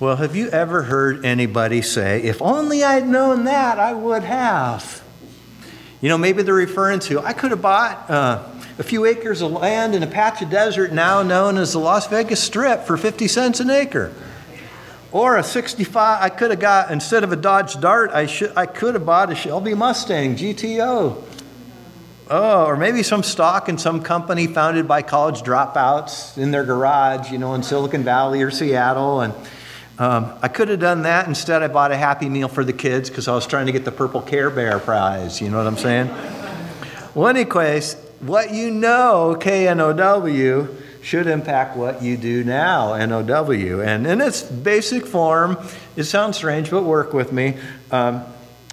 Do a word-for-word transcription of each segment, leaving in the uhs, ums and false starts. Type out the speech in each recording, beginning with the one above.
Well, have you ever heard anybody say, if only I'd known that, I would have? You know, maybe they're referring to, I could have bought uh, a few acres of land in a patch of desert now known as the Las Vegas Strip for fifty cents an acre. Or a sixty-five, I could have got, instead of a Dodge Dart, I should, I could have bought a Shelby Mustang G T O. Oh, or maybe some stock in some company founded by college dropouts in their garage, you know, in Silicon Valley or Seattle. And um, I could have done that. Instead, I bought a Happy Meal for the kids because I was trying to get the purple Care Bear prize. You know what I'm saying? Well, anyways, what you know, K N O W, should impact what you do now, N O W. And in its basic form, it sounds strange, but work with me. Um,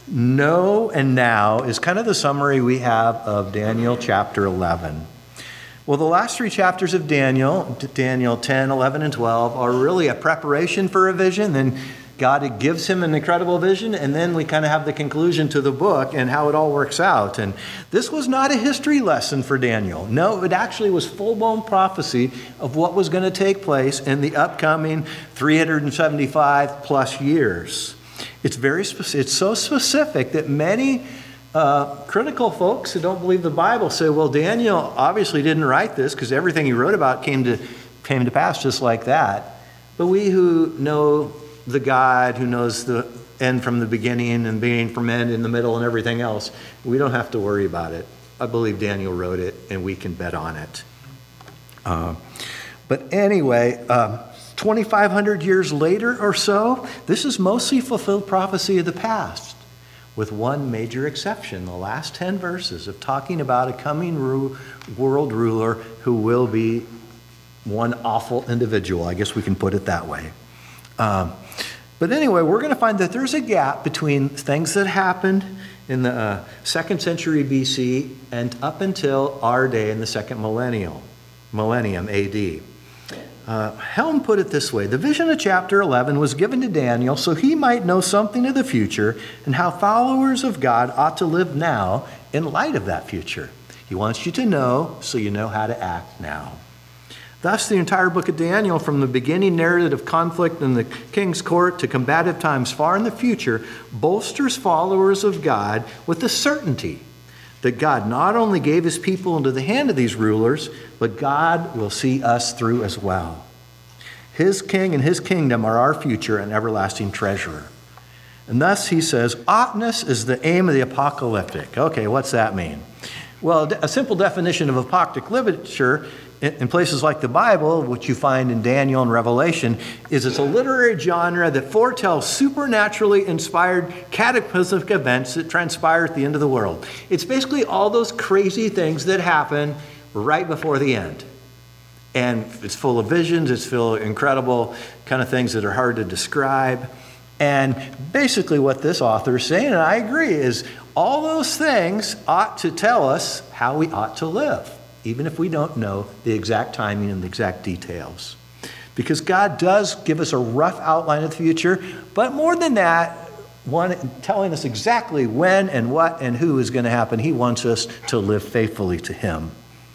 know and now is kind of the summary we have of Daniel chapter eleven. Well, the last three chapters of Daniel, Daniel ten, eleven, and twelve, are really a preparation for a vision. Then God gives him an incredible vision, and then we kind of have the conclusion to the book and how it all works out. And this was not a history lesson for Daniel. No, it actually was full-blown prophecy of what was going to take place in the upcoming three hundred seventy-five plus years. It's very specific. It's so specific that many uh, critical folks who don't believe the Bible say, well, Daniel obviously didn't write this because everything he wrote about came to came to pass just like that. But we who know the God who knows the end from the beginning and beginning from end in the middle and everything else, we don't have to worry about it. I believe Daniel wrote it and we can bet on it. Uh, but anyway, uh, twenty-five hundred years later or so, this is mostly fulfilled prophecy of the past, with one major exception, the last ten verses of talking about a coming ru- world ruler who will be one awful individual. I guess we can put it that way. Um, but anyway, we're going to find that there's a gap between things that happened in the uh, second century B C and up until our day in the second millennium, millennium A D. Uh, Helm put it this way: the vision of chapter eleven was given to Daniel so he might know something of the future and how followers of God ought to live now in light of that future. He wants you to know so you know how to act now. Thus, the entire book of Daniel, from the beginning narrative of conflict in the king's court to combative times far in the future, bolsters followers of God with the certainty that God not only gave his people into the hand of these rulers, but God will see us through as well. His king and his kingdom are our future and everlasting treasure. And thus, he says, oughtness is the aim of the apocalyptic. Okay, what's that mean? Well, a simple definition of apocalyptic literature in places like the Bible, which you find in Daniel and Revelation, is it's a literary genre that foretells supernaturally inspired cataclysmic events that transpire at the end of the world. It's basically all those crazy things that happen right before the end. And it's full of visions, it's full of incredible kind of things that are hard to describe. And basically what this author is saying, and I agree, is all those things ought to tell us how we ought to live, even if we don't know the exact timing and the exact details. Because God does give us a rough outline of the future, but more than that, one, telling us exactly when and what and who is going to happen. He wants us to live faithfully to him.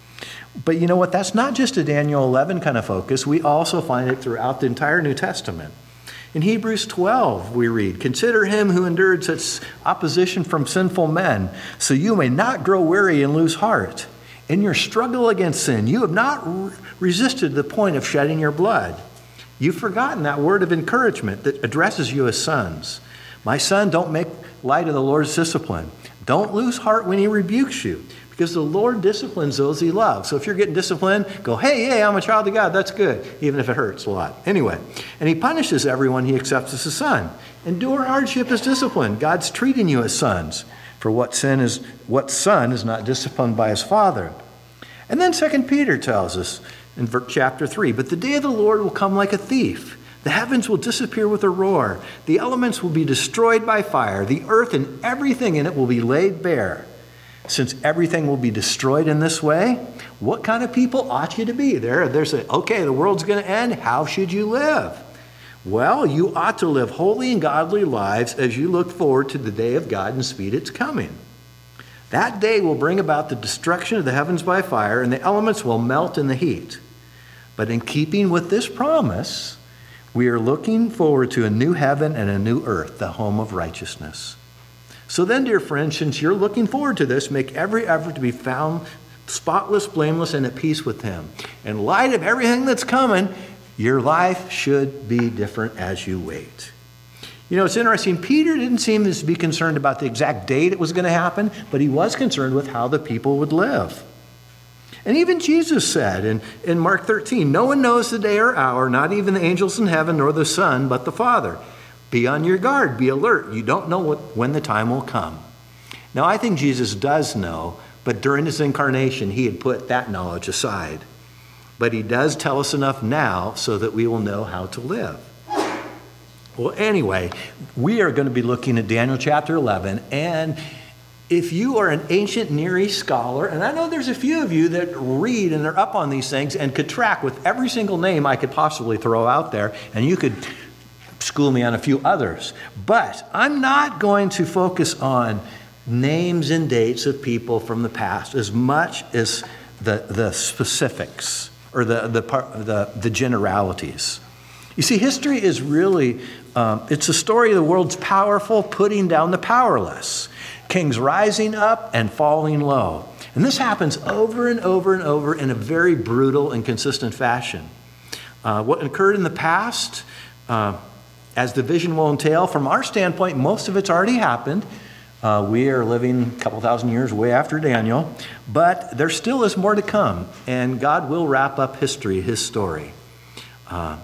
But you know what? That's not just a Daniel eleven kind of focus. We also find it throughout the entire New Testament. In Hebrews twelve, we read, "Consider him who endured such opposition from sinful men, so you may not grow weary and lose heart. In your struggle against sin, you have not re- resisted the point of shedding your blood. You've forgotten that word of encouragement that addresses you as sons. My son, don't make light of the Lord's discipline. Don't lose heart when he rebukes you, because the Lord disciplines those he loves." So if you're getting disciplined, go, hey, hey, I'm a child of God. That's good, even if it hurts a lot. Anyway, and he punishes everyone he accepts as a son. Endure hardship as discipline. God's treating you as sons. For what sin is, what son is not disciplined by his father? And then Second Peter tells us in chapter three, "But the day of the Lord will come like a thief. The heavens will disappear with a roar. The elements will be destroyed by fire. The earth and everything in it will be laid bare. Since everything will be destroyed in this way, what kind of people ought you to be?" There, there's a, okay, the world's going to end. How should you live? Well, you ought to live holy and godly lives as you look forward to the day of God and speed its coming. That day will bring about the destruction of the heavens by fire, and the elements will melt in the heat. But in keeping with this promise, We are looking forward to a new heaven and a new earth, the home of righteousness. So then, dear friends, since you're looking forward to this, make every effort to be found spotless, blameless, and at peace with him. In light of everything that's coming, your life should be different as you wait. You know, it's interesting. Peter didn't seem to be concerned about the exact date it was going to happen, but he was concerned with how the people would live. And even Jesus said in, in Mark thirteen, no one knows the day or hour, not even the angels in heaven nor the Son, but the Father. Be on your guard, be alert. You don't know what, when the time will come. Now, I think Jesus does know, but during his incarnation, he had put that knowledge aside. But he does tell us enough now so that we will know how to live. Well, anyway, we are going to be looking at Daniel chapter eleven, and if you are an ancient Near East scholar, and I know there's a few of you that read and are up on these things and could track with every single name I could possibly throw out there, and you could school me on a few others. But I'm not going to focus on names and dates of people from the past as much as the, the specifics or the, the, the, the generalities. You see, history is really, um, it's a story of the world's powerful putting down the powerless. Kings rising up and falling low. And this happens over and over and over in a very brutal and consistent fashion. Uh, what occurred in the past, uh, as the vision will entail, from our standpoint, most of it's already happened. Uh, we are living a couple thousand years way after Daniel, but there still is more to come, and God will wrap up history, his story. Uh,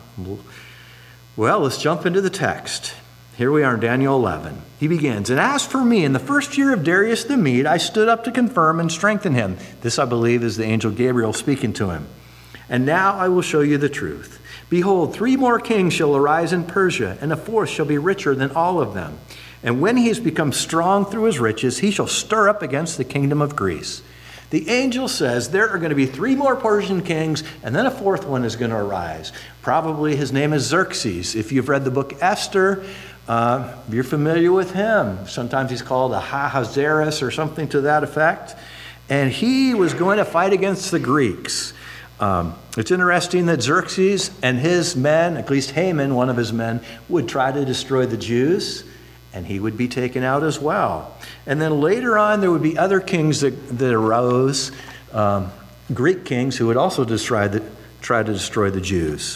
well, let's jump into the text. Here we are in Daniel eleven. He begins, and as for me, in the first year of Darius the Mede, I stood up to confirm and strengthen him. This, I believe, is the angel Gabriel speaking to him. And now I will show you the truth. Behold, three more kings shall arise in Persia, and a fourth shall be richer than all of them. And when he has become strong through his riches, he shall stir up against the kingdom of Greece. The angel says there are going to be three more Persian kings, and then a fourth one is going to arise. Probably his name is Xerxes. If you've read the book Esther, uh, you're familiar with him. Sometimes he's called Ahasuerus or something to that effect. And he was going to fight against the Greeks. Um, it's interesting that Xerxes and his men, at least Haman, one of his men, would try to destroy the Jews, and he would be taken out as well. And then later on, there would be other kings that, that arose, um, Greek kings, who would also destroy the, try to destroy the Jews.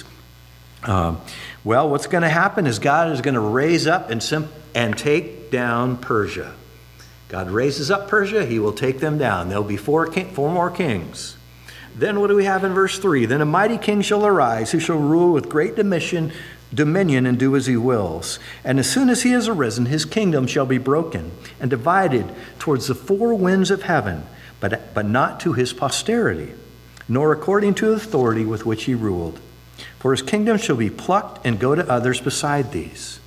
Um, well, what's going to happen is God is going to raise up and, sim- and take down Persia. God raises up Persia, he will take them down. There'll be four, king- four more kings. Then what do we have in verse three? Then a mighty king shall arise, who shall rule with great dominion, dominion and do as he wills. And as soon as he has arisen, his kingdom shall be broken and divided towards the four winds of heaven, but, but not to his posterity, nor according to the authority with which he ruled. For his kingdom shall be plucked and go to others beside these.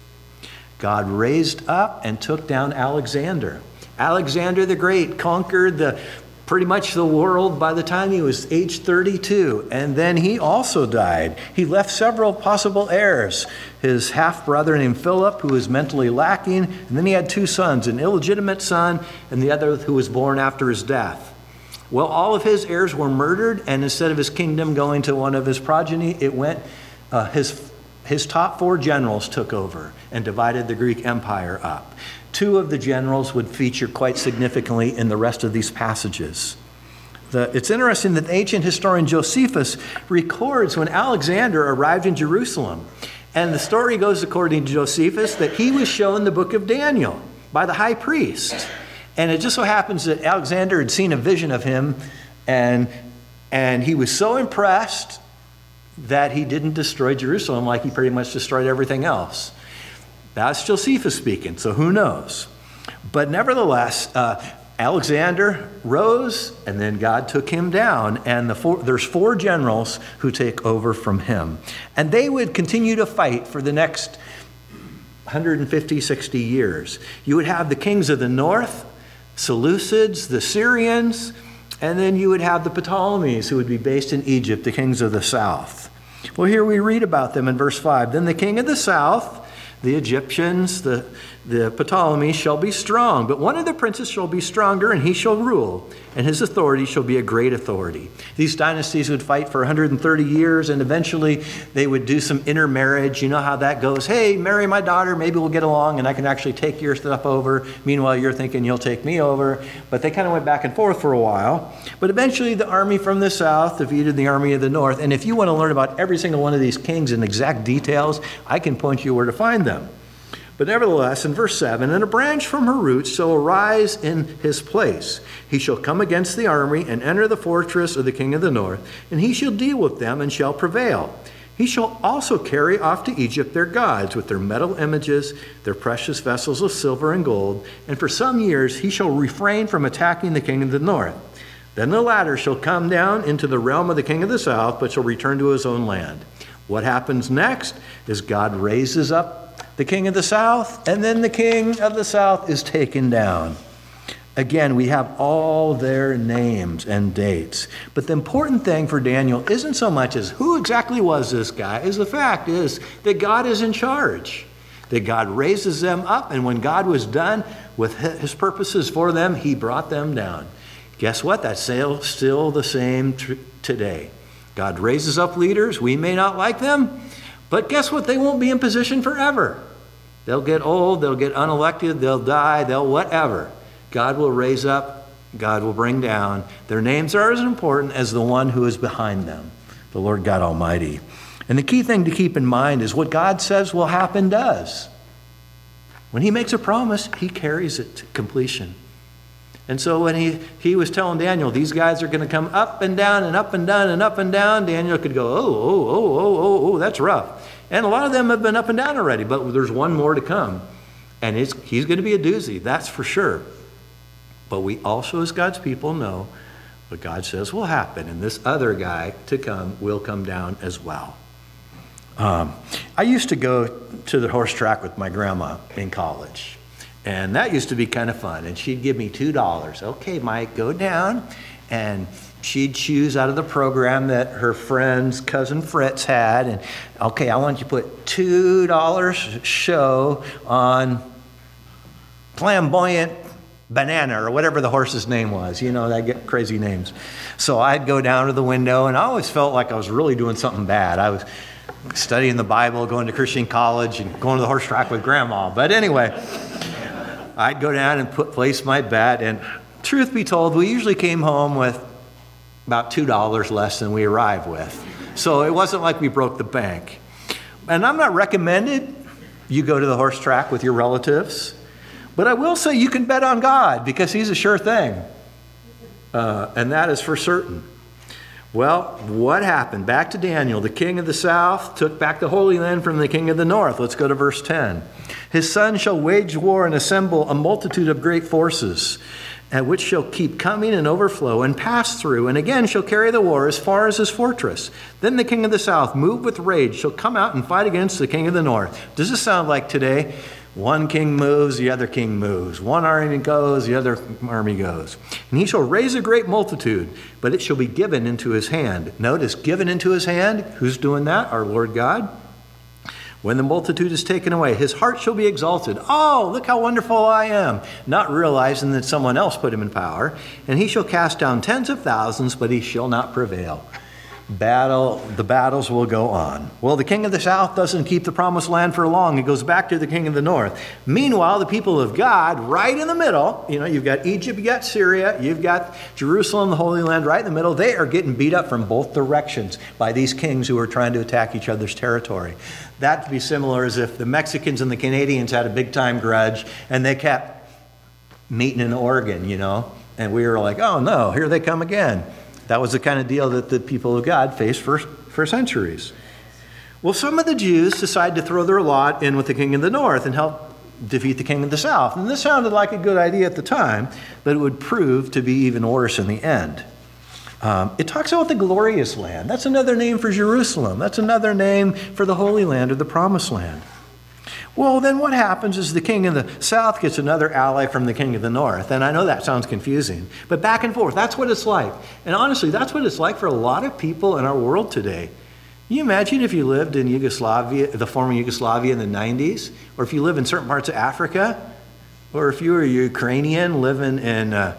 God raised up and took down Alexander. Alexander the Great conquered the pretty much the world by the time he was age thirty-two. And then he also died. He left several possible heirs. His half-brother named Philip, who was mentally lacking. And then he had two sons, an illegitimate son and the other who was born after his death. Well, all of his heirs were murdered, and instead of his kingdom going to one of his progeny, it went, uh, his, his top four generals took over and divided the Greek Empire up. Two of the generals would feature quite significantly in the rest of these passages. The, it's interesting that the ancient historian Josephus records when Alexander arrived in Jerusalem. And the story goes, according to Josephus, that he was shown the book of Daniel by the high priest. And it just so happens that Alexander had seen a vision of him, and, and he was so impressed that he didn't destroy Jerusalem like he pretty much destroyed everything else. That's Josephus speaking, so who knows? But nevertheless, uh, Alexander rose, and then God took him down, and the four, there's four generals who take over from him. And they would continue to fight for the next one hundred fifty, sixty years. You would have the kings of the north, Seleucids, the Syrians, and then you would have the Ptolemies, who would be based in Egypt, the kings of the south. Well, here we read about them in verse five. Then the king of the south, The Egyptians, the, the Ptolemies shall be strong, but one of the princes shall be stronger, and he shall rule, and his authority shall be a great authority. These dynasties would fight for one hundred thirty years, and eventually they would do some intermarriage. You know how that goes. Hey, marry my daughter, maybe we'll get along, and I can actually take your stuff over. Meanwhile, you're thinking you'll take me over. But they kind of went back and forth for a while. But eventually the army from the south defeated the army of the north. And if you want to learn about every single one of these kings in exact details, I can point you where to find them. But nevertheless, in verse seven, and a branch from her roots shall arise in his place. He shall come against the army and enter the fortress of the king of the north, and he shall deal with them and shall prevail. He shall also carry off to Egypt their gods with their metal images, their precious vessels of silver and gold, and for some years he shall refrain from attacking the king of the north. Then the latter shall come down into the realm of the king of the south, but shall return to his own land. What happens next is God raises up the king of the south, and then the king of the south is taken down. Again, we have all their names and dates. But the important thing for Daniel isn't so much as who exactly was this guy, is the fact is that God is in charge. That God raises them up, and when God was done with his purposes for them, he brought them down. Guess what? That's still the same tr- today. God raises up leaders. We may not like them, but guess what? They won't be in position forever. They'll get old, they'll get unelected, they'll die, they'll whatever. God will raise up, God will bring down. Their names are as important as the one who is behind them, the Lord God Almighty. And the key thing to keep in mind is what God says will happen does. When he makes a promise, he carries it to completion. And so when he, he was telling Daniel, these guys are going to come up and down and up and down and up and down, Daniel could go, oh, oh, oh, oh, oh, oh, that's rough. And a lot of them have been up and down already, but there's one more to come. And it's, he's going to be a doozy, that's for sure. But we also, as God's people, know what God says will happen. And this other guy to come will come down as well. Um, I used to go to the horse track with my grandma in college. And that used to be kind of fun. And she'd give me two dollars. Okay, Mike, go down. And she'd choose out of the program that her friend's cousin Fritz had. And, okay, I want you to put two dollars show on Flamboyant Banana or whatever the horse's name was. You know, they get crazy names. So I'd go down to the window, and I always felt like I was really doing something bad. I was studying the Bible, going to Christian college, and going to the horse track with Grandma. But anyway, I'd go down and put place my bet, and truth be told, we usually came home with about two dollars less than we arrived with. So it wasn't like we broke the bank. And I'm not recommended you go to the horse track with your relatives, but I will say you can bet on God because he's a sure thing. Uh, and that is for certain. Well, what happened? Back to Daniel. The king of the south took back the Holy Land from the king of the north. Let's go to verse ten. His son shall wage war and assemble a multitude of great forces, and which shall keep coming and overflow and pass through, and again shall carry the war as far as his fortress. Then the king of the south, moved with rage, shall come out and fight against the king of the north. Does this sound like today? One king moves, the other king moves. One army goes, the other army goes. And he shall raise a great multitude, but it shall be given into his hand. Notice, given into his hand. Who's doing that? Our Lord God. When the multitude is taken away, his heart shall be exalted. Oh, look how wonderful I am. Not realizing that someone else put him in power. And he shall cast down tens of thousands, but he shall not prevail. Battle, the battles will go on. Well, the king of the south doesn't keep the promised land for long. He goes back to the king of the north. Meanwhile, the people of God, right in the middle, you know, you've got Egypt, you've got Syria, you've got Jerusalem, the Holy Land, right in the middle. They are getting beat up from both directions by these kings who are trying to attack each other's territory. That'd be similar as if the Mexicans and the Canadians had a big time grudge and they kept meeting in Oregon, you know, and we were like, oh no, here they come again. That was the kind of deal that the people of God faced for, for centuries. Well, some of the Jews decided to throw their lot in with the king of the north and help defeat the king of the south. And this sounded like a good idea at the time, but it would prove to be even worse in the end. Um, it talks about the glorious land. That's another name for Jerusalem. That's another name for the Holy Land or the Promised Land. Well, then what happens is the king of the south gets another ally from the king of the north. And I know that sounds confusing, but back and forth, that's what it's like. And honestly, that's what it's like for a lot of people in our world today. Can you imagine if you lived in Yugoslavia, the former Yugoslavia in the nineties, or if you live in certain parts of Africa, or if you were a Ukrainian living in uh,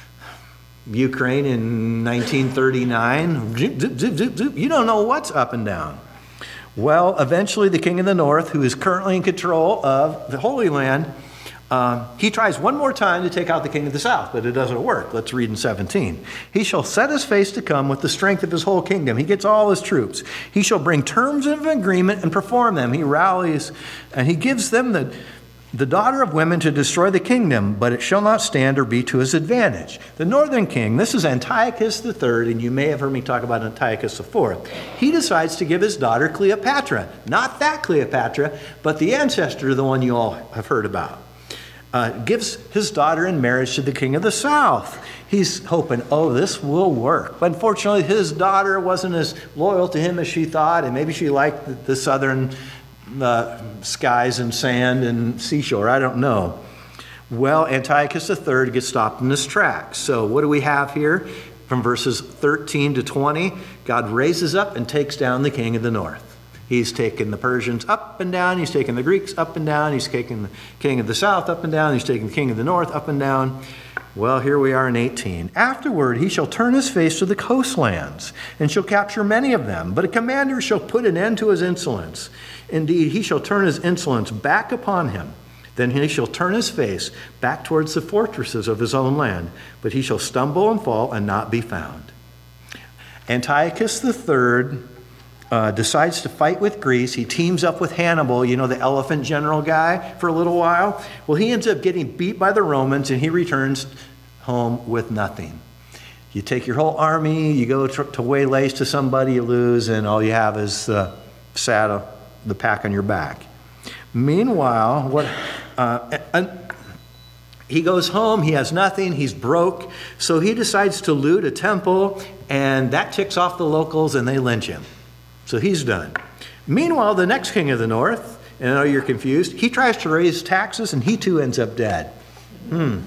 Ukraine in nineteen thirty-nine, zip, zip, zip, zip, zip, you don't know what's up and down. Well, eventually the king of the north, who is currently in control of the Holy Land, um, he tries one more time to take out the king of the south, but it doesn't work. Let's read in seventeen. He shall set his face to come with the strength of his whole kingdom. He gets all his troops. He shall bring terms of agreement and perform them. He rallies and he gives them the the daughter of women to destroy the kingdom, but it shall not stand or be to his advantage. The northern king, this is Antiochus the third, and you may have heard me talk about Antiochus the fourth. He decides to give his daughter Cleopatra. Not that Cleopatra, but the ancestor, the one you all have heard about. Uh, gives his daughter in marriage to the king of the south. He's hoping, oh, this will work. But unfortunately, his daughter wasn't as loyal to him as she thought, and maybe she liked the, the southern uh, skies and sand and seashore. I don't know. Well, Antiochus the third gets stopped in his tracks. So what do we have here? From verses thirteen to twenty, God raises up and takes down the king of the north. He's taken the Persians up and down. He's taken the Greeks up and down. He's taken the king of the south up and down. He's taken the king of the north up and down. Well, here we are in eighteen. Afterward, he shall turn his face to the coastlands and shall capture many of them. But a commander shall put an end to his insolence. Indeed, he shall turn his insolence back upon him. Then he shall turn his face back towards the fortresses of his own land. But he shall stumble and fall and not be found. Antiochus the third Uh, decides to fight with Greece. He teams up with Hannibal, you know, the elephant general guy, for a little while. Well, he ends up getting beat by the Romans, and he returns home with nothing. You take your whole army, you go to, to waylays to somebody, you lose, and all you have is the saddle, the pack on your back. Meanwhile, what uh, uh, he goes home, he has nothing, he's broke, so he decides to loot a temple, and that ticks off the locals, and they lynch him. So he's done. Meanwhile, the next king of the north, and I know you're confused, he tries to raise taxes and he too ends up dead. Hmm.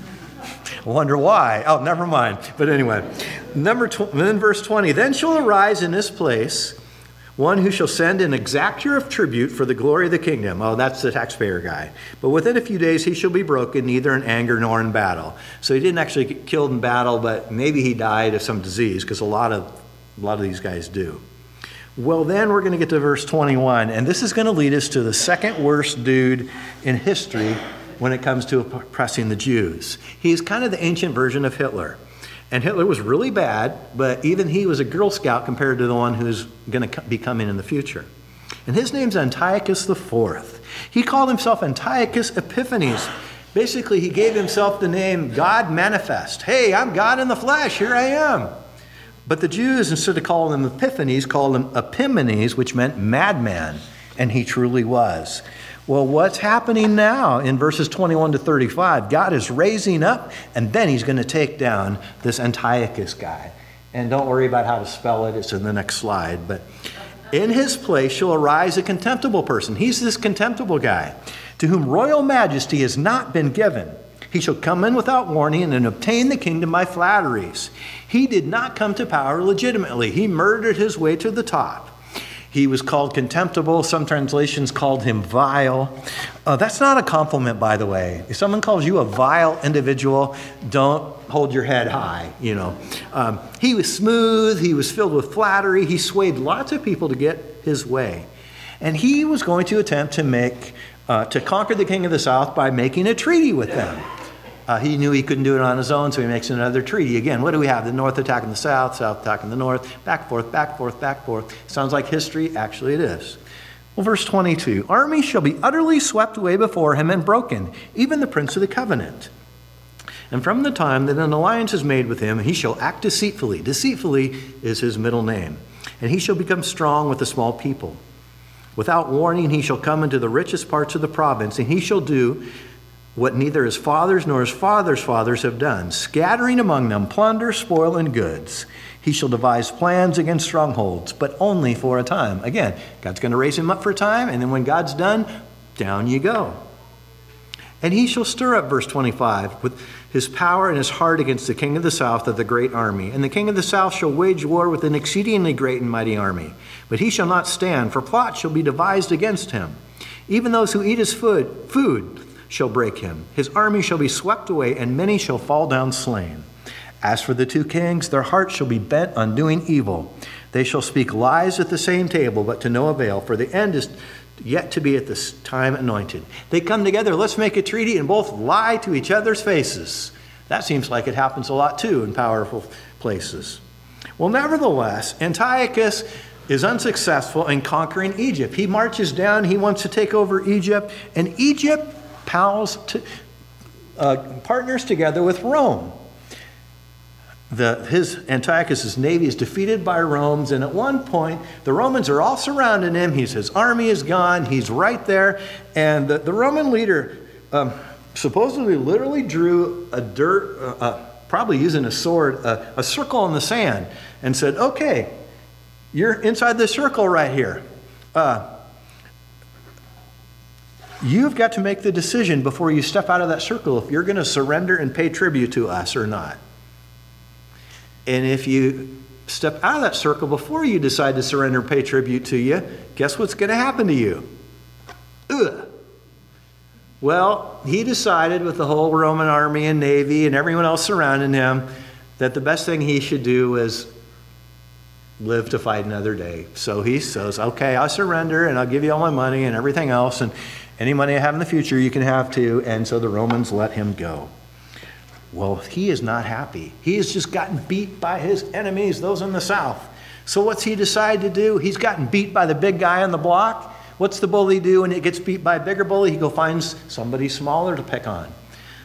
I wonder why. Oh, never mind. But anyway, number tw- then verse twenty, then shall arise in this place one who shall send an exactor of tribute for the glory of the kingdom. Oh, that's the taxpayer guy. But within a few days he shall be broken, neither in anger nor in battle. So he didn't actually get killed in battle, but maybe he died of some disease, because a lot of a lot of these guys do. Well, then we're going to get to verse twenty-one, and this is going to lead us to the second worst dude in history when it comes to oppressing the Jews. He's kind of the ancient version of Hitler. And Hitler was really bad, but even he was a Girl Scout compared to the one who's going to be coming in the future. And his name's Antiochus the fourth. He called himself Antiochus Epiphanes. Basically, he gave himself the name God Manifest. Hey, I'm God in the flesh. Here I am. But the Jews, instead of calling him Epiphanes, called him Epimanes, which meant madman, and he truly was. Well, what's happening now in verses twenty-one to thirty-five? God is raising up, and then he's going to take down this Antiochus guy. And don't worry about how to spell it. It's in the next slide. But in his place shall arise a contemptible person. He's this contemptible guy, to whom royal majesty has not been given. He shall come in without warning and obtain the kingdom by flatteries. He did not come to power legitimately. He murdered his way to the top. He was called contemptible. Some translations called him vile. Uh, that's not a compliment, by the way. If someone calls you a vile individual, don't hold your head high, you know. Um, he was smooth. He was filled with flattery. He swayed lots of people to get his way. And he was going to attempt to make, uh, to conquer the king of the south by making a treaty with them. Uh, he knew he couldn't do it on his own, so he makes another treaty. Again, what do we have? The north attacking the south, south attacking the north, back, forth, back, forth, back, forth. Sounds like history. Actually, it is. Well, verse twenty-two, armies shall be utterly swept away before him and broken, even the prince of the covenant. And from the time that an alliance is made with him, he shall act deceitfully. Deceitfully is his middle name. And he shall become strong with a small people. Without warning, he shall come into the richest parts of the province, and he shall do what neither his fathers nor his fathers' fathers have done, scattering among them plunder, spoil, and goods. He shall devise plans against strongholds, but only for a time. Again, God's going to raise him up for a time, and then when God's done, down you go. And he shall stir up, verse twenty-five, with his power and his heart against the king of the south of the great army. And the king of the south shall wage war with an exceedingly great and mighty army. But he shall not stand, for plot shall be devised against him. Even those who eat his food, food shall break him. His army shall be swept away, and many shall fall down slain. As for the two kings, their hearts shall be bent on doing evil. They shall speak lies at the same table, but to no avail, for the end is yet to be at this time anointed. They come together, let's make a treaty, and both lie to each other's faces. That seems like it happens a lot too in powerful places. Well, nevertheless, Antiochus is unsuccessful in conquering Egypt. He marches down, he wants to take over Egypt, and Egypt pals to, uh, partners together with Rome. The, his Antiochus' navy is defeated by Romans, and at one point, the Romans are all surrounding him. He's, his army is gone. He's right there. And the, the Roman leader um, supposedly literally drew a dirt, uh, uh, probably using a sword, uh, a circle in the sand, and said, okay, you're inside this circle right here. Uh, you've got to make the decision before you step out of that circle if you're going to surrender and pay tribute to us or not. And if you step out of that circle before you decide to surrender and pay tribute to you, guess what's going to happen to you? Ugh. Well, he decided with the whole Roman army and navy and everyone else surrounding him that the best thing he should do was live to fight another day. So he says, okay, I'll surrender and I'll give you all my money and everything else, and any money I have in the future you can have too. And so the Romans let him go. Well, he is not happy. He has just gotten beat by his enemies, those in the south. So what's he decide to do? He's gotten beat by the big guy on the block. What's the bully do when he gets beat by a bigger bully? He go finds somebody smaller to pick on.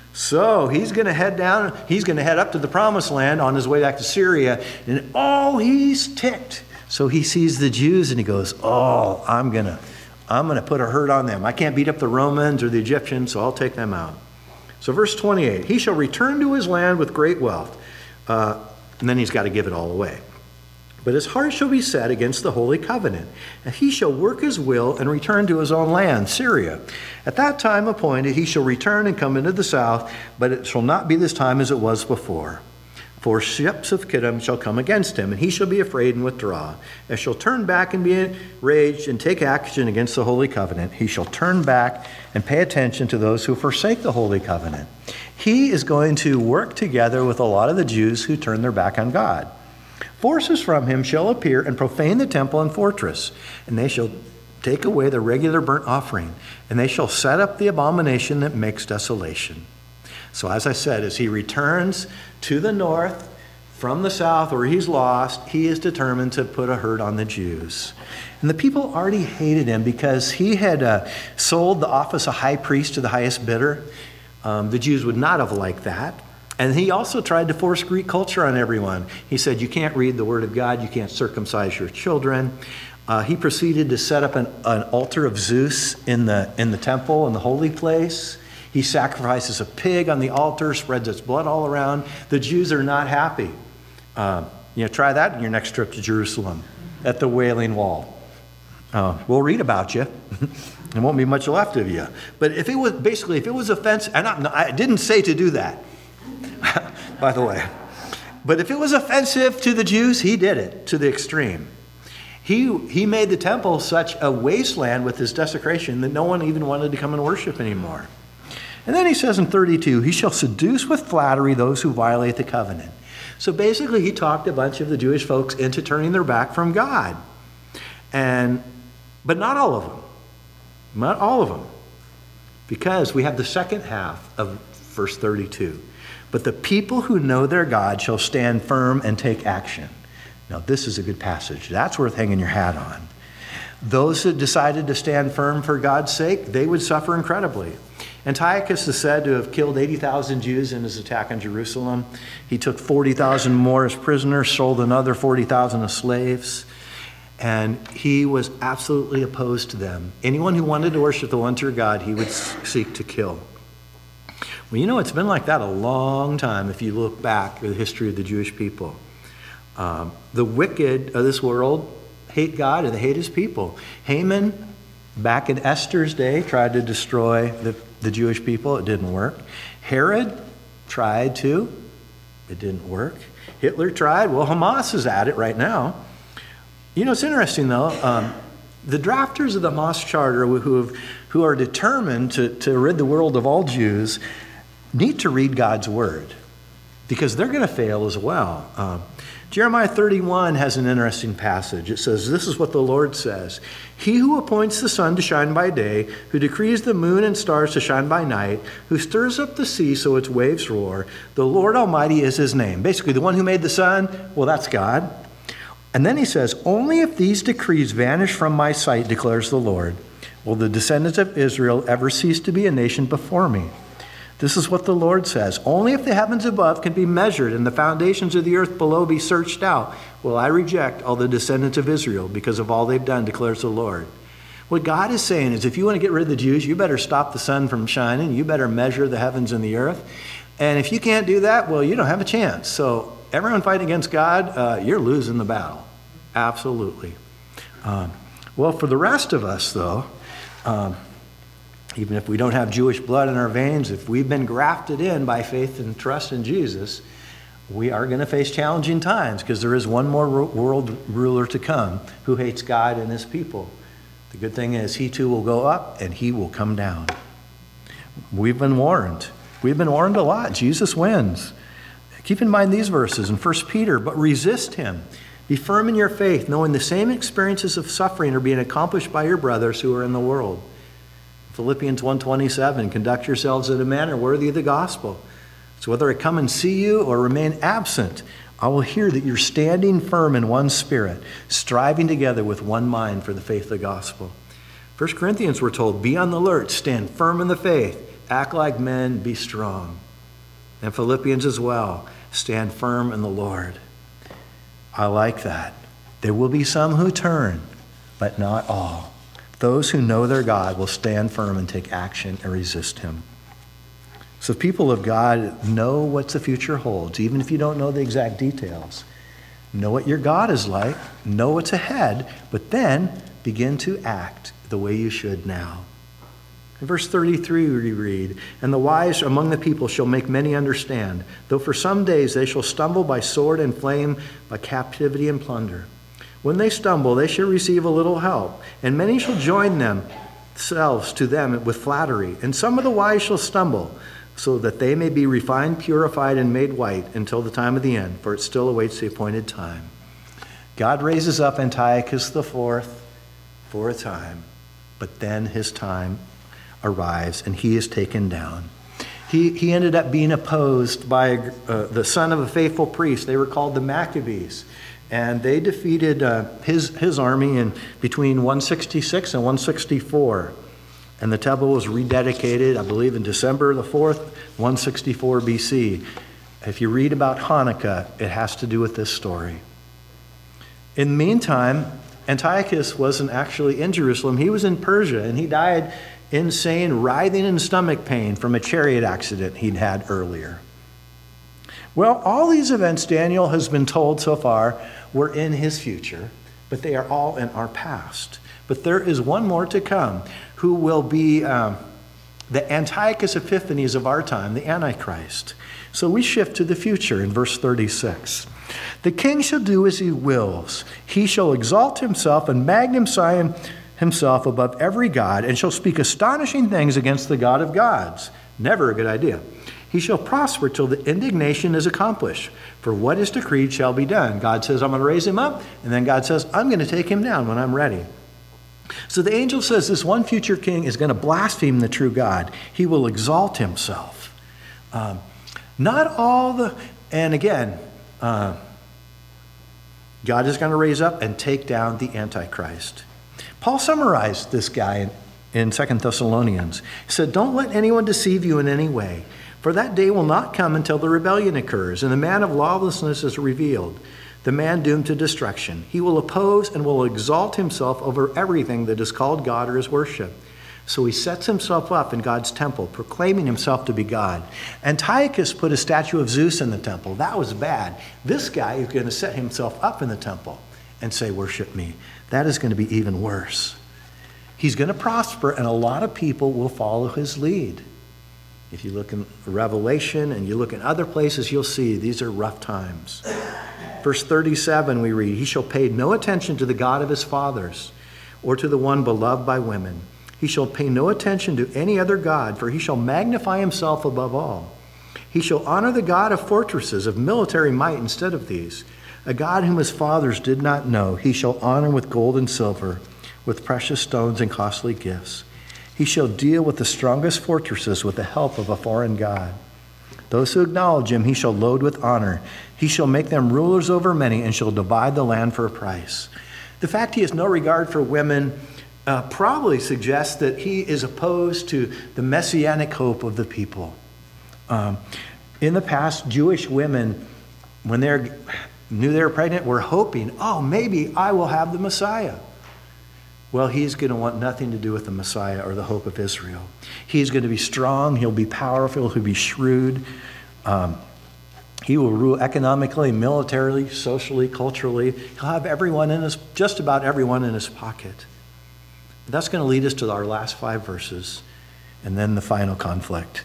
So he's going to head down. He's going to head up to the promised land on his way back to Syria. And oh, he's ticked. So he sees the Jews and he goes, oh, I'm going to I'm going to put a hurt on them. I can't beat up the Romans or the Egyptians, so I'll take them out. So verse twenty-eight, he shall return to his land with great wealth. Uh, and then he's got to give it all away. But his heart shall be set against the holy covenant, and he shall work his will and return to his own land, Syria. At that time appointed, he shall return and come into the south, but it shall not be this time as it was before. For ships of Kittim shall come against him, and he shall be afraid and withdraw. And shall turn back and be enraged and take action against the holy covenant. He shall turn back and pay attention to those who forsake the holy covenant. He is going to work together with a lot of the Jews who turn their back on God. Forces from him shall appear and profane the temple and fortress, and they shall take away the regular burnt offering, and they shall set up the abomination that makes desolation. So as I said, as he returns to the north from the south where he's lost, he is determined to put a hurt on the Jews. And the people already hated him because he had uh, sold the office of high priest to the highest bidder. Um, the Jews would not have liked that. And he also tried to force Greek culture on everyone. He said, you can't read the word of God, you can't circumcise your children. Uh, he proceeded to set up an, an altar of Zeus in the, in the temple, in the holy place. He sacrifices a pig on the altar, spreads its blood all around. The Jews are not happy. Uh, you know, try that in your next trip to Jerusalem at the Wailing Wall. Uh, we'll read about you. There won't be much left of you. But if it was basically, if it was offensive, and I, I didn't say to do that, by the way. But if it was offensive to the Jews, he did it to the extreme. He, he made the temple such a wasteland with his desecration that no one even wanted to come and worship anymore. And then he says in thirty-two, he shall seduce with flattery those who violate the covenant. So basically he talked a bunch of the Jewish folks into turning their back from God. And, but not all of them. Not all of them. Because we have the second half of verse thirty-two. But the people who know their God shall stand firm and take action. Now this is a good passage. That's worth hanging your hat on. Those that decided to stand firm for God's sake, they would suffer incredibly. Antiochus is said to have killed eighty thousand Jews in his attack on Jerusalem. He took forty thousand more as prisoners, sold another forty thousand as slaves, and he was absolutely opposed to them. Anyone who wanted to worship the one true God, he would seek to kill. Well, you know, it's been like that a long time if you look back at the history of the Jewish people. Um, the wicked of this world hate God and they hate his people. Haman, back in Esther's day, tried to destroy the the Jewish people. It didn't work. Herod tried to. It didn't work. Hitler tried. Well, Hamas is at it right now. You know, it's interesting, though. Um, the drafters of the Hamas Charter, who, have, who are determined to, to rid the world of all Jews, need to read God's word, because they're going to fail as well. Um, Jeremiah thirty-one has an interesting passage. It says, this is what the Lord says. He who appoints the sun to shine by day, who decrees the moon and stars to shine by night, who stirs up the sea so its waves roar, the Lord Almighty is his name. Basically, the one who made the sun, well, that's God. And then he says, only if these decrees vanish from my sight, declares the Lord, will the descendants of Israel ever cease to be a nation before me. This is what the Lord says. Only if the heavens above can be measured and the foundations of the earth below be searched out, will I reject all the descendants of Israel because of all they've done, declares the Lord. What God is saying is, if you want to get rid of the Jews, you better stop the sun from shining. You better measure the heavens and the earth. And if you can't do that, well, you don't have a chance. So everyone fighting against God, uh, you're losing the battle. Absolutely. Um, well, for the rest of us, though, um, even if we don't have Jewish blood in our veins, if we've been grafted in by faith and trust in Jesus, we are going to face challenging times, because there is one more world ruler to come who hates God and his people. The good thing is he too will go up and he will come down. We've been warned. We've been warned a lot. Jesus wins. Keep in mind these verses in First Peter, but resist him. Be firm in your faith, knowing the same experiences of suffering are being accomplished by your brothers who are in the world. Philippians one twenty-seven, conduct yourselves in a manner worthy of the gospel. So whether I come and see you or remain absent, I will hear that you're standing firm in one spirit, striving together with one mind for the faith of the gospel. First Corinthians, we're told, be on the alert, stand firm in the faith, act like men, be strong. And Philippians as well, stand firm in the Lord. I like that. There will be some who turn, but not all. Those who know their God will stand firm and take action and resist him. So people of God, know what the future holds, even if you don't know the exact details. Know what your God is like, know what's ahead, but then begin to act the way you should now. In verse thirty-three we read, and the wise among the people shall make many understand, though for some days they shall stumble by sword and flame, by captivity and plunder. When they stumble, they shall receive a little help, and many shall join themselves to them with flattery. And some of the wise shall stumble, so that they may be refined, purified, and made white until the time of the end, for it still awaits the appointed time. God raises up Antiochus the Fourth for a time, but then his time arrives, and he is taken down. He, he ended up being opposed by uh, the son of a faithful priest. They were called the Maccabees. And they defeated uh, his, his army in between one sixty-six and one sixty-four. And the temple was rededicated, I believe, in December the fourth, one sixty-four B C. If you read about Hanukkah, it has to do with this story. In the meantime, Antiochus wasn't actually in Jerusalem. He was in Persia, and he died insane, writhing in stomach pain from a chariot accident he'd had earlier. Well, all these events Daniel has been told so far were in his future, but they are all in our past. But there is one more to come, who will be um, the Antiochus Epiphanes of our time, the Antichrist. So we shift to the future in verse thirty-six. The king shall do as he wills. He shall exalt himself and magnify himself above every god, and shall speak astonishing things against the God of gods. Never a good idea. He shall prosper till the indignation is accomplished. For what is decreed shall be done. God says, I'm going to raise him up. And then God says, I'm going to take him down when I'm ready. So the angel says this one future king is going to blaspheme the true God. He will exalt himself. Um, not all the, and again, uh, God is going to raise up and take down the Antichrist. Paul summarized this guy in, in Second Thessalonians. He said, don't let anyone deceive you in any way. For that day will not come until the rebellion occurs, and the man of lawlessness is revealed, the man doomed to destruction. He will oppose and will exalt himself over everything that is called God or is worship. So he sets himself up in God's temple, proclaiming himself to be God. Antiochus put a statue of Zeus in the temple. That was bad. This guy is going to set himself up in the temple and say, worship me. That is going to be even worse. He's going to prosper, and a lot of people will follow his lead. If you look in Revelation and you look in other places, you'll see these are rough times. Verse thirty-seven, we read, he shall pay no attention to the God of his fathers, or to the one beloved by women. He shall pay no attention to any other God, for he shall magnify himself above all. He shall honor the God of fortresses, of military might instead of these. A God whom his fathers did not know, he shall honor with gold and silver, with precious stones and costly gifts. He shall deal with the strongest fortresses with the help of a foreign god. Those who acknowledge him he shall load with honor. He shall make them rulers over many and shall divide the land for a price. The fact he has no regard for women uh, probably suggests that he is opposed to the messianic hope of the people. Um, in the past, Jewish women, when they knew they were pregnant, were hoping, oh, maybe I will have the Messiah. Well, he's going to want nothing to do with the Messiah or the hope of Israel. He's going to be strong. He'll be powerful. He'll be shrewd. Um, he will rule economically, militarily, socially, culturally. He'll have everyone in his, just about everyone in his pocket. That's going to lead us to our last five verses and then the final conflict.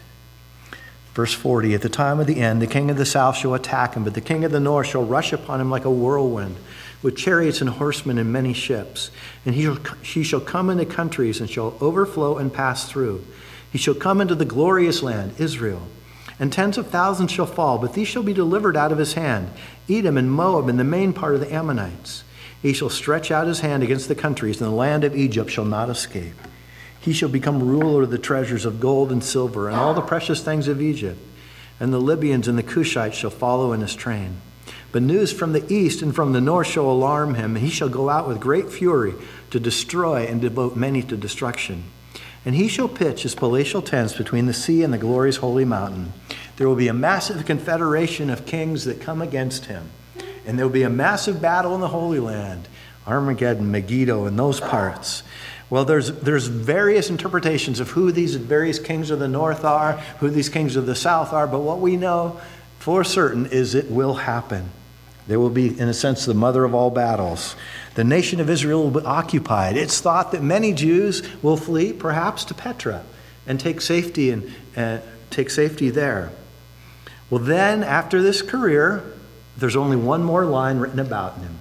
Verse forty, at the time of the end, the king of the south shall attack him, but the king of the north shall rush upon him like a whirlwind, with chariots and horsemen and many ships. And he shall, he shall come into countries and shall overflow and pass through. He shall come into the glorious land, Israel. And tens of thousands shall fall, but these shall be delivered out of his hand, Edom and Moab and the main part of the Ammonites. He shall stretch out his hand against the countries, and the land of Egypt shall not escape. He shall become ruler of the treasures of gold and silver and all the precious things of Egypt. And the Libyans and the Cushites shall follow in his train. But news from the east and from the north shall alarm him, and he shall go out with great fury to destroy and devote many to destruction. And he shall pitch his palatial tents between the sea and the glorious holy mountain. There will be a massive confederation of kings that come against him. And there will be a massive battle in the Holy Land, Armageddon, Megiddo, and those parts. Well, there's there's various interpretations of who these various kings of the north are, who these kings of the south are, but what we know for certain is it will happen. There will be, in a sense, the mother of all battles. The nation of Israel will be occupied. It's thought that many Jews will flee, perhaps to Petra, and take safety and uh, take safety there. Well, then, after this career, there's only one more line written about him.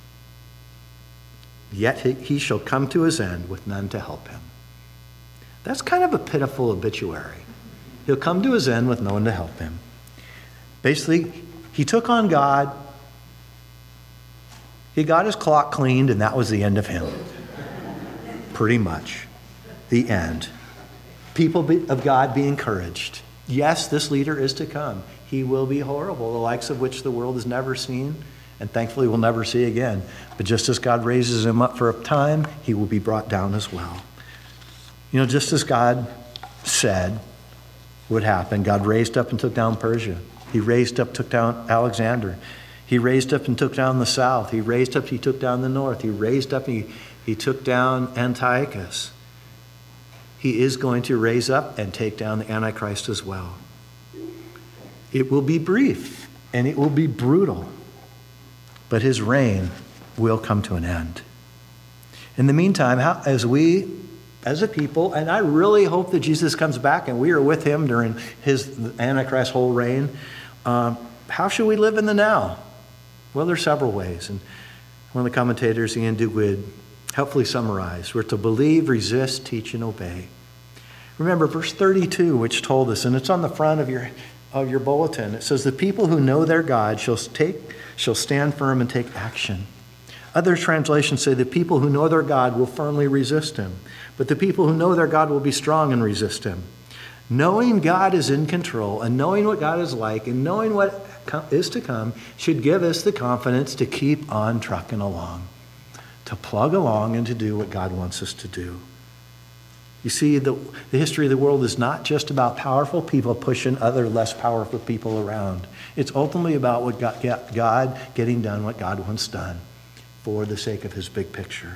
Yet he shall come to his end with none to help him. That's kind of a pitiful obituary. He'll come to his end with no one to help him. Basically, he took on God. He got his clock cleaned, and that was the end of him. Pretty much. The end. People of God be encouraged. Yes, this leader is to come. He will be horrible, the likes of which the world has never seen, and thankfully will never see again. But just as God raises him up for a time, he will be brought down as well. You know, just as God said would happen, God raised up and took down Persia. He raised up, took down Alexander. He raised up and took down the south. He raised up, he took down the north. He raised up, he, he took down Antiochus. He is going to raise up and take down the Antichrist as well. It will be brief and it will be brutal, but his reign will come to an end. In the meantime, how, as we, as a people, and I really hope that Jesus comes back and we are with him during his Antichrist whole reign, um, how should we live in the now? Well, there's several ways. And one of the commentators, Ian Duguid, helpfully summarized. We're to believe, resist, teach, and obey. Remember verse thirty-two, which told us, and it's on the front of your of your bulletin. It says, the people who know their God shall take shall stand firm and take action. Other translations say the people who know their God will firmly resist him, but the people who know their God will be strong and resist him. Knowing God is in control and knowing what God is like and knowing what is to come should give us the confidence to keep on trucking along, to plug along and to do what God wants us to do. You see, the, the history of the world is not just about powerful people pushing other less powerful people around. It's ultimately about what God, God getting done what God wants done for the sake of his big picture.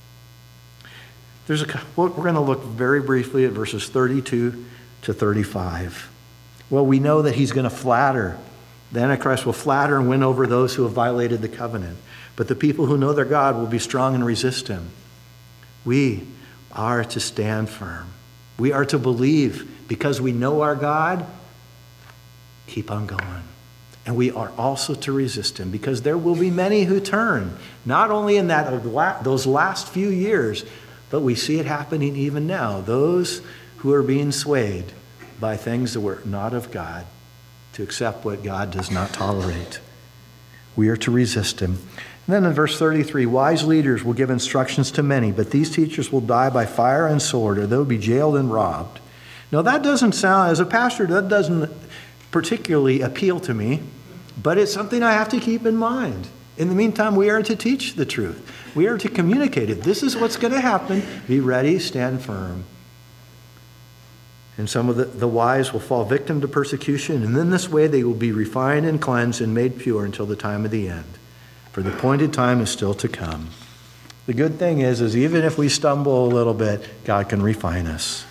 There's a, we're going to look very briefly at verses thirty-two to thirty-five. Well, we know that he's going to flatter. The Antichrist will flatter and win over those who have violated the covenant. But the people who know their God will be strong and resist him. We are to stand firm. We are to believe because we know our God. Keep on going. And we are also to resist him because there will be many who turn, not only in that those last few years, but we see it happening even now. Those who are being swayed by things that were not of God, to accept what God does not tolerate. We are to resist him. And then in verse thirty-three, wise leaders will give instructions to many, but these teachers will die by fire and sword, or they'll be jailed and robbed. Now that doesn't sound, as a pastor, that doesn't particularly appeal to me, but it's something I have to keep in mind. In the meantime, we are to teach the truth. We are to communicate it. This is what's going to happen. Be ready, stand firm. And some of the, the wise will fall victim to persecution, and in this way they will be refined and cleansed and made pure until the time of the end. For the appointed time is still to come. The good thing is, is even if we stumble a little bit, God can refine us.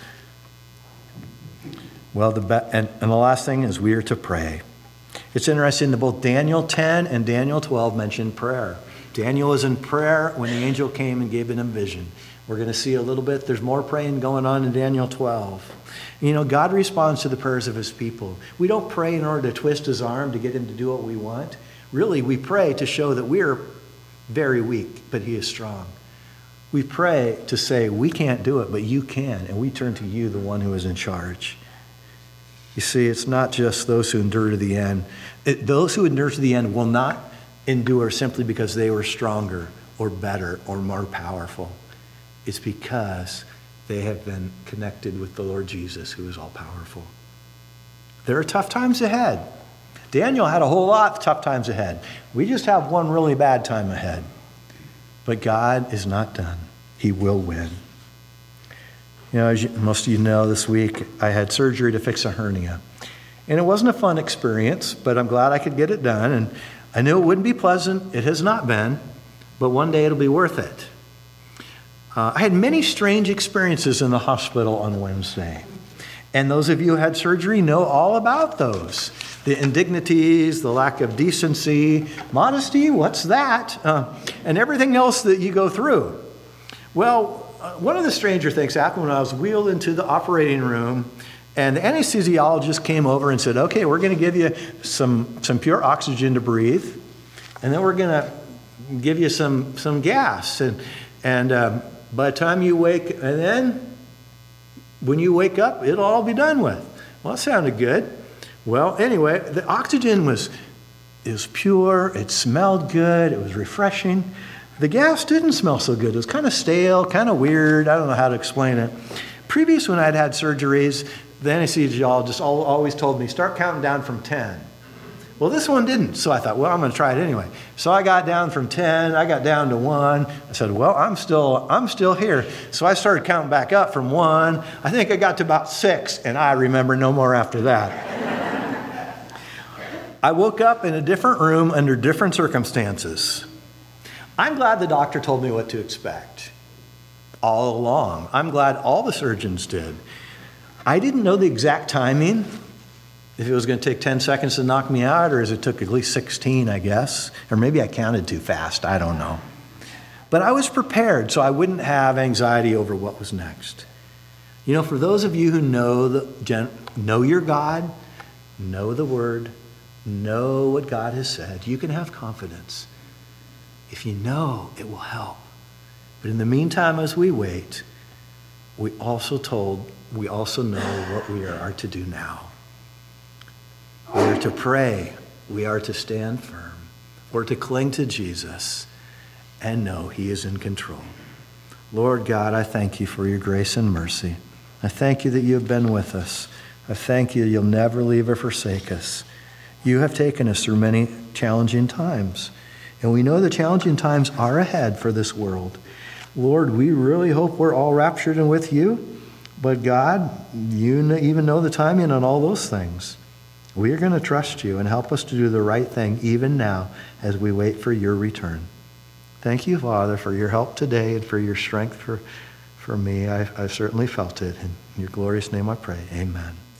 Well, the be- and, and the last thing is we are to pray. It's interesting that both Daniel ten and Daniel twelve mention prayer. Daniel was in prayer when the angel came and gave him a vision. We're going to see a little bit. There's more praying going on in Daniel twelve. You know, God responds to the prayers of his people. We don't pray in order to twist his arm to get him to do what we want. Really, we pray to show that we're very weak, but he is strong. We pray to say, we can't do it, but you can. And we turn to you, the one who is in charge. You see, it's not just those who endure to the end. It, those who endure to the end will not endure simply because they were stronger or better or more powerful. It's because they have been connected with the Lord Jesus, who is all-powerful. There are tough times ahead. Daniel had a whole lot of tough times ahead. We just have one really bad time ahead. But God is not done. He will win. You know, as you, most of you know, this week I had surgery to fix a hernia. And it wasn't a fun experience, but I'm glad I could get it done. And I knew it wouldn't be pleasant. It has not been. But one day it'll be worth it. Uh, I had many strange experiences in the hospital on Wednesday. And those of you who had surgery know all about those. The indignities, the lack of decency, modesty, what's that? Uh, and everything else that you go through. Well, uh, one of the stranger things happened when I was wheeled into the operating room, and the anesthesiologist came over and said, okay, we're going to give you some, some pure oxygen to breathe, and then we're going to give you some, some gas. And, and um, by the time you wake, and then when you wake up, it'll all be done with. Well, that sounded good. Well, anyway, the oxygen was, it was pure, it smelled good, it was refreshing. The gas didn't smell so good. It was kind of stale, kind of weird. I don't know how to explain it. Previous when I'd had surgeries, the anesthesiologist always told me, start counting down from ten. Well, this one didn't. So I thought, well, I'm going to try it anyway. So I got down from ten. I got down to one. I said, well, I'm still, I'm still here. So I started counting back up from one. I think I got to about six, and I remember no more after that. I woke up in a different room under different circumstances. I'm glad the doctor told me what to expect all along. I'm glad all the surgeons did. I didn't know the exact timing, if it was going to take ten seconds to knock me out, or as it took at least sixteen, I guess. Or maybe I counted too fast. I don't know. But I was prepared so I wouldn't have anxiety over what was next. You know, for those of you who know the know your God, know the Word, know what God has said, you can have confidence. If you know, it will help. But in the meantime, as we wait, we also told, we also know what we are to do now. We are to pray. We are to stand firm. We're to cling to Jesus and know he is in control. Lord God, I thank you for your grace and mercy. I thank you that you have been with us. I thank you that you'll never leave or forsake us. You have taken us through many challenging times. And we know the challenging times are ahead for this world. Lord, we really hope we're all raptured and with you. But God, you even know the timing on all those things. We are going to trust you and help us to do the right thing even now as we wait for your return. Thank you, Father, for your help today and for your strength for, for me. I, I certainly felt it. In your glorious name I pray. Amen.